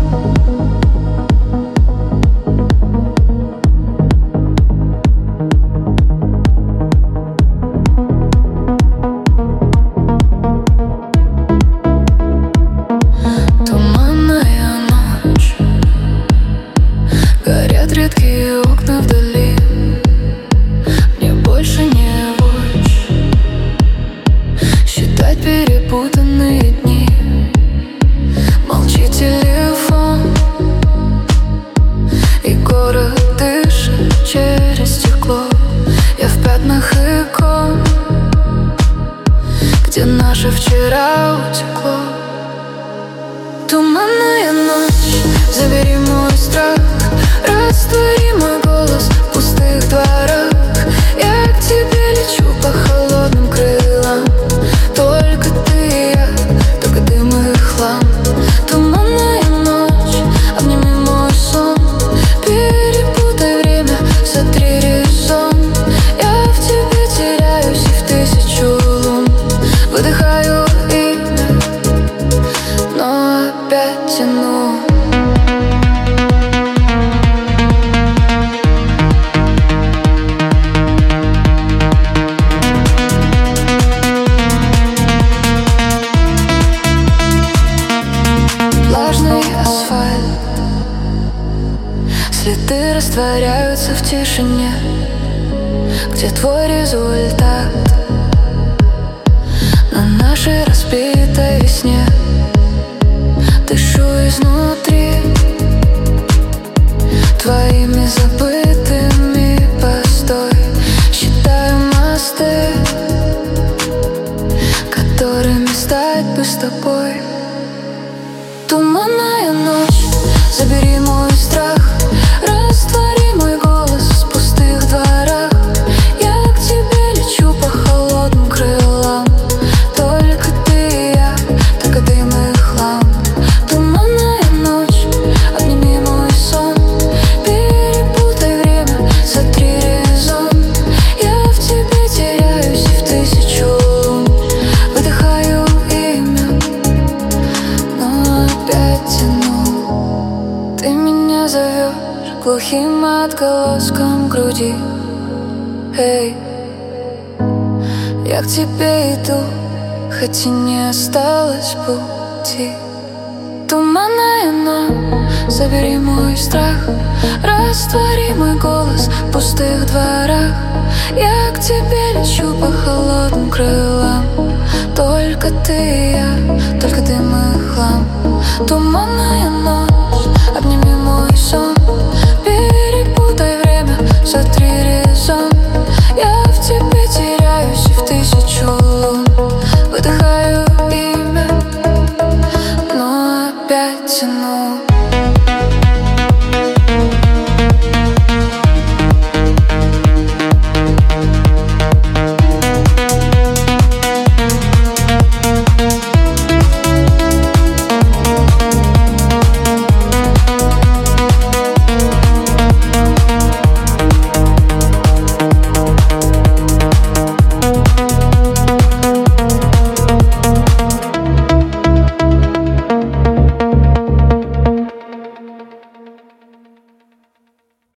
Горят редкие окна вдали. Мне больше не вождь считать перепутанные дни. Молчит телефон, и город дышит через стекло. Я в пятнах икон, где наше вчера утекло. Туманная ночь, забери мой страх, раствори мой голос в пустых дворах. Я к тебе лечу по холодным крылам. Только ты и я, только дым и хлам. Туманная ночь, обними мой сон, перепутай время, сотри резон. Я в тебе теряюсь и в тысячу лун. Выдыхаю имя, но опять тяну. Влажный асфальт, следы растворяются в тишине. Где твой результат на нашей разбитой весне? Дышу изнутри твоими забытыми. Постой, считаю мосты, которыми стать бы с тобой. Туманная ночь, забери мой страх, раствори мой голос в пустых дворах. Я к тебе лечу по холодным крылам. Только ты и я, только дым и хлам. Туманная ночь, обними мой сон, перепутай время, сотри резон. Я в тебе теряюсь и в тысячу лун. Выдыхаю имя, но опять тяну. Ты меня зовешь глухим отголоском груди. Эй, я к тебе иду, хоть и не осталось пути. Туманная ночь, забери мой страх, раствори мой голос в пустых дворах. Я к тебе лечу по холодным крылам. Только ты и я, только дым и хлам. Туманная